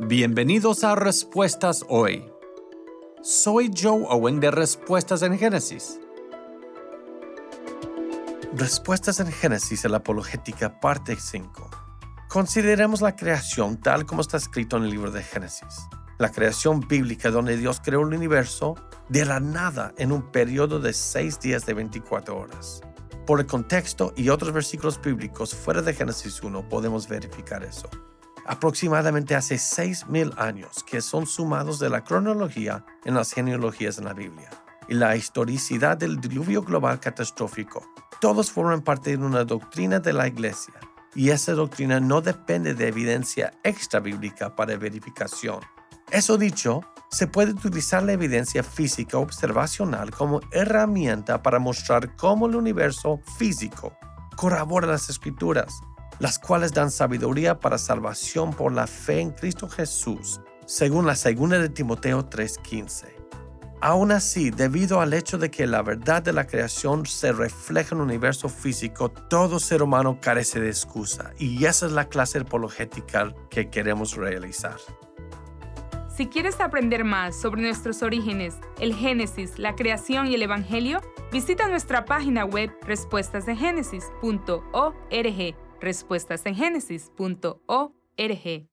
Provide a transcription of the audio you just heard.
Bienvenidos a Respuestas Hoy. Soy Joe Owen de Respuestas en Génesis. Respuestas en Génesis, la apologética, parte 5. Consideremos la creación tal como está escrito en el libro de Génesis. La creación bíblica donde Dios creó el universo de la nada en un periodo de 6 días de 24 horas. Por el contexto y otros versículos bíblicos fuera de Génesis 1 podemos verificar eso. Aproximadamente hace 6,000 años que son sumados de la cronología en las genealogías en la Biblia y la historicidad del diluvio global catastrófico. Todos forman parte de una doctrina de la Iglesia y esa doctrina no depende de evidencia extrabíblica para verificación. Eso dicho, se puede utilizar la evidencia física observacional como herramienta para mostrar cómo el universo físico corrobora las Escrituras, las cuales dan sabiduría para salvación por la fe en Cristo Jesús, según la 2 de Timoteo 3:15. Aún así, debido al hecho de que la verdad de la creación se refleja en el universo físico, todo ser humano carece de excusa, y esa es la clase apologética que queremos realizar. Si quieres aprender más sobre nuestros orígenes, el Génesis, la creación y el Evangelio, visita nuestra página web respuestasengenesis.org. respuestasengenesis.org